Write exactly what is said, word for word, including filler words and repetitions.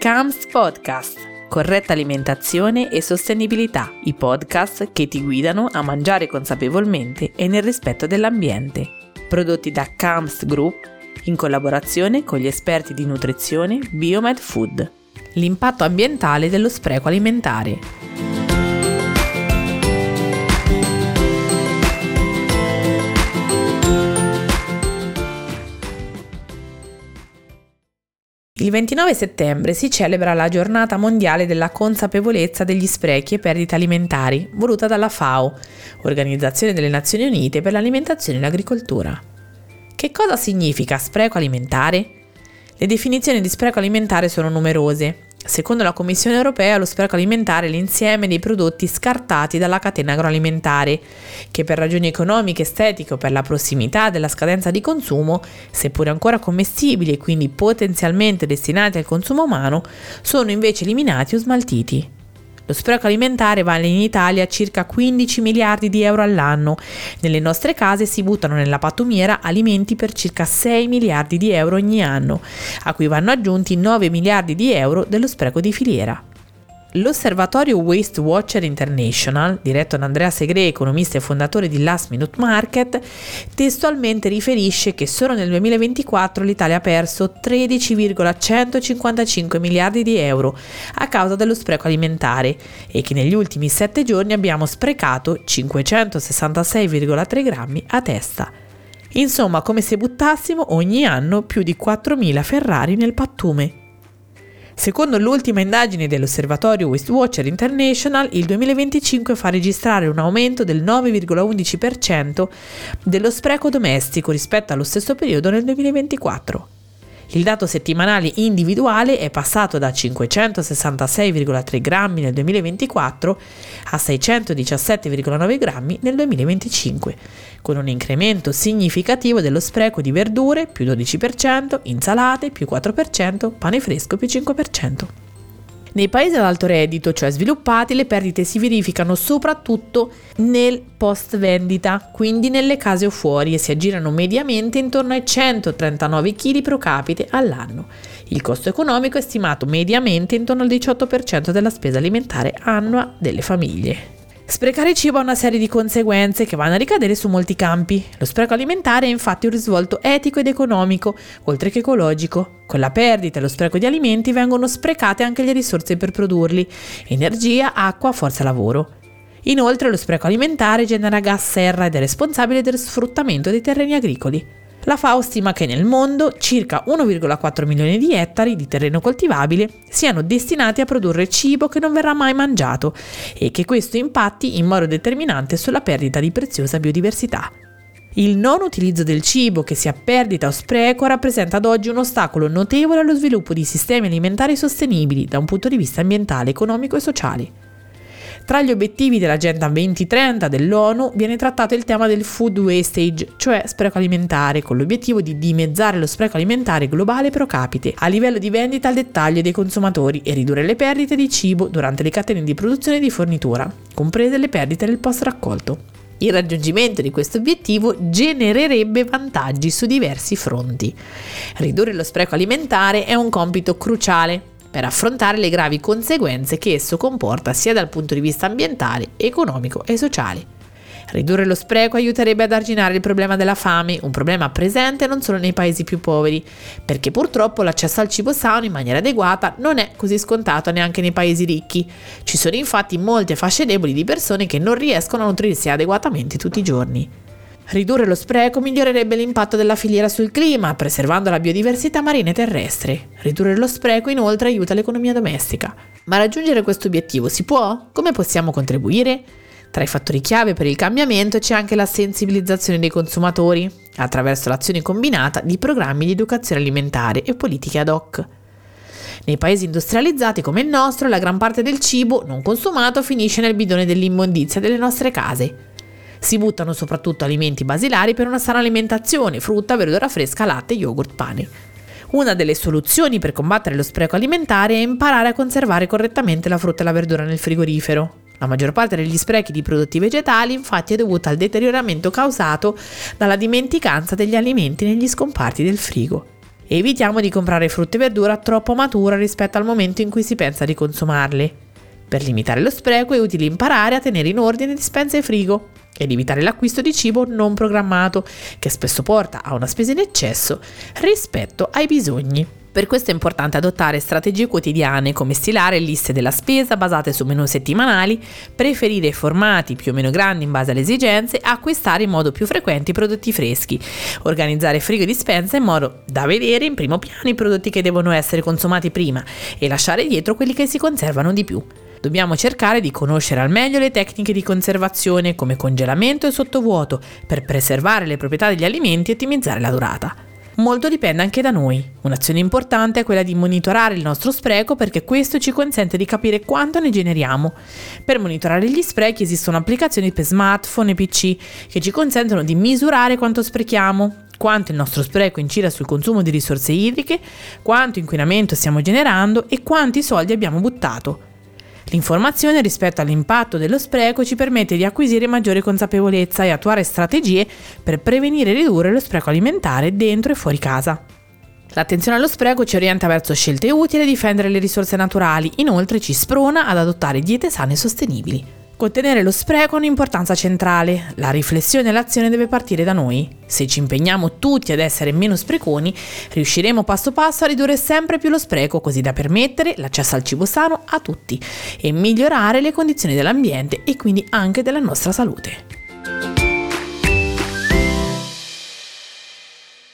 C A M S Podcast, corretta alimentazione e sostenibilità, i podcast che ti guidano a mangiare consapevolmente e nel rispetto dell'ambiente. Prodotti da C A M S Group in collaborazione con gli esperti di nutrizione Biomed Food. L'impatto ambientale dello spreco alimentare. Il ventinove settembre si celebra la Giornata Mondiale della Consapevolezza degli Sprechi e Perdite Alimentari, voluta dalla FAO, Organizzazione delle Nazioni Unite per l'Alimentazione e l'Agricoltura. Che cosa significa spreco alimentare? Le definizioni di spreco alimentare sono numerose. Secondo la Commissione europea, lo spreco alimentare è l'insieme dei prodotti scartati dalla catena agroalimentare, che per ragioni economiche, estetiche o per la prossimità della scadenza di consumo, seppure ancora commestibili e quindi potenzialmente destinati al consumo umano, sono invece eliminati o smaltiti. Lo spreco alimentare vale in Italia circa quindici miliardi di euro all'anno. Nelle nostre case si buttano nella pattumiera alimenti per circa sei miliardi di euro ogni anno, a cui vanno aggiunti nove miliardi di euro dello spreco di filiera. L'osservatorio Waste Watcher International, diretto da Andrea Segre, economista e fondatore di Last Minute Market, testualmente riferisce che solo nel duemilaventiquattro l'Italia ha perso tredici virgola centocinquantacinque miliardi di euro a causa dello spreco alimentare e che negli ultimi sette giorni abbiamo sprecato cinquecentosessantasei virgola tre grammi a testa. Insomma, come se buttassimo ogni anno più di quattromila Ferrari nel pattume. Secondo l'ultima indagine dell'osservatorio Waste Watcher International, il duemilaventicinque fa registrare un aumento del nove virgola undici per cento dello spreco domestico rispetto allo stesso periodo nel duemilaventiquattro. Il dato settimanale individuale è passato da cinquecentosessantasei virgola tre grammi nel duemilaventiquattro a seicentodiciassette virgola nove grammi nel duemilaventicinque, con un incremento significativo dello spreco di verdure più dodici per cento, insalate più quattro per cento, pane fresco più cinque per cento. Nei paesi ad alto reddito, cioè sviluppati, le perdite si verificano soprattutto nel post vendita, quindi nelle case o fuori, e si aggirano mediamente intorno ai centotrentanove chili pro capite all'anno. Il costo economico è stimato mediamente intorno al diciotto per cento della spesa alimentare annua delle famiglie. Sprecare cibo ha una serie di conseguenze che vanno a ricadere su molti campi. Lo spreco alimentare è infatti un risvolto etico ed economico, oltre che ecologico. Con la perdita e lo spreco di alimenti vengono sprecate anche le risorse per produrli: energia, acqua, forza lavoro. Inoltre lo spreco alimentare genera gas serra ed è responsabile del sfruttamento dei terreni agricoli. La FAO stima che nel mondo circa uno virgola quattro milioni di ettari di terreno coltivabile siano destinati a produrre cibo che non verrà mai mangiato e che questo impatti in modo determinante sulla perdita di preziosa biodiversità. Il non utilizzo del cibo, che sia perdita o spreco, rappresenta ad oggi un ostacolo notevole allo sviluppo di sistemi alimentari sostenibili da un punto di vista ambientale, economico e sociale. Tra gli obiettivi dell'Agenda duemilatrenta dell'ONU viene trattato il tema del food wastage, cioè spreco alimentare, con l'obiettivo di dimezzare lo spreco alimentare globale pro capite a livello di vendita al dettaglio dei consumatori e ridurre le perdite di cibo durante le catene di produzione e di fornitura, comprese le perdite nel post raccolto. Il raggiungimento di questo obiettivo genererebbe vantaggi su diversi fronti. Ridurre lo spreco alimentare è un compito cruciale per affrontare le gravi conseguenze che esso comporta sia dal punto di vista ambientale, economico e sociale. Ridurre lo spreco aiuterebbe ad arginare il problema della fame, un problema presente non solo nei paesi più poveri, perché purtroppo l'accesso al cibo sano in maniera adeguata non è così scontato neanche nei paesi ricchi. Ci sono infatti molte fasce deboli di persone che non riescono a nutrirsi adeguatamente tutti i giorni. Ridurre lo spreco migliorerebbe l'impatto della filiera sul clima, preservando la biodiversità marina e terrestre. Ridurre lo spreco inoltre aiuta l'economia domestica. Ma raggiungere questo obiettivo si può? Come possiamo contribuire? Tra i fattori chiave per il cambiamento c'è anche la sensibilizzazione dei consumatori, attraverso l'azione combinata di programmi di educazione alimentare e politiche ad hoc. Nei paesi industrializzati come il nostro, la gran parte del cibo non consumato finisce nel bidone dell'immondizia delle nostre case. Si buttano soprattutto alimenti basilari per una sana alimentazione: frutta, verdura fresca, latte, yogurt, pane. Una delle soluzioni per combattere lo spreco alimentare è imparare a conservare correttamente la frutta e la verdura nel frigorifero. La maggior parte degli sprechi di prodotti vegetali infatti è dovuta al deterioramento causato dalla dimenticanza degli alimenti negli scomparti del frigo. Evitiamo di comprare frutta e verdura troppo matura rispetto al momento in cui si pensa di consumarle. Per limitare lo spreco è utile imparare a tenere in ordine dispensa e frigo ed evitare l'acquisto di cibo non programmato, che spesso porta a una spesa in eccesso rispetto ai bisogni. Per questo è importante adottare strategie quotidiane come stilare liste della spesa basate su menù settimanali, preferire formati più o meno grandi in base alle esigenze, acquistare in modo più frequente i prodotti freschi, organizzare frigo e dispensa in modo da vedere in primo piano i prodotti che devono essere consumati prima e lasciare dietro quelli che si conservano di più. Dobbiamo cercare di conoscere al meglio le tecniche di conservazione come congelamento e sottovuoto per preservare le proprietà degli alimenti e ottimizzare la durata. Molto dipende anche da noi. Un'azione importante è quella di monitorare il nostro spreco perché questo ci consente di capire quanto ne generiamo. Per monitorare gli sprechi esistono applicazioni per smartphone e P C che ci consentono di misurare quanto sprechiamo, quanto il nostro spreco incida sul consumo di risorse idriche, quanto inquinamento stiamo generando e quanti soldi abbiamo buttato. L'informazione rispetto all'impatto dello spreco ci permette di acquisire maggiore consapevolezza e attuare strategie per prevenire e ridurre lo spreco alimentare dentro e fuori casa. L'attenzione allo spreco ci orienta verso scelte utili a difendere le risorse naturali, inoltre ci sprona ad adottare diete sane e sostenibili. Contenere lo spreco ha un'importanza centrale. La riflessione e l'azione deve partire da noi. Se ci impegniamo tutti ad essere meno spreconi, riusciremo passo passo a ridurre sempre più lo spreco, così da permettere l'accesso al cibo sano a tutti e migliorare le condizioni dell'ambiente e quindi anche della nostra salute.